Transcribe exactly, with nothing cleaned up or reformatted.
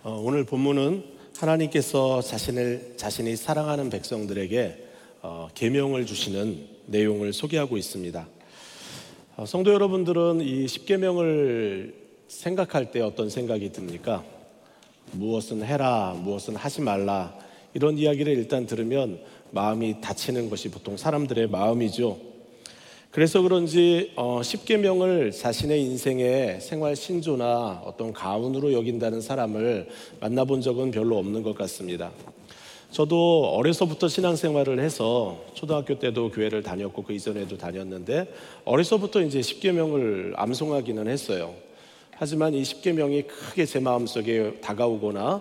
어, 오늘 본문은 하나님께서 자신을 자신이 사랑하는 백성들에게 어, 계명을 주시는 내용을 소개하고 있습니다. 어, 성도 여러분들은 이 십계명을 생각할 때 어떤 생각이 듭니까? 무엇은 해라, 무엇은 하지 말라, 이런 이야기를 일단 들으면 마음이 다치는 것이 보통 사람들의 마음이죠. 그래서 그런지 어, 십계명을 자신의 인생의 생활 신조나 어떤 가훈으로 여긴다는 사람을 만나본 적은 별로 없는 것 같습니다. 저도 어려서부터 신앙생활을 해서 초등학교 때도 교회를 다녔고 그 이전에도 다녔는데 어려서부터 이제 십계명을 암송하기는 했어요. 하지만 이 십계명이 크게 제 마음속에 다가오거나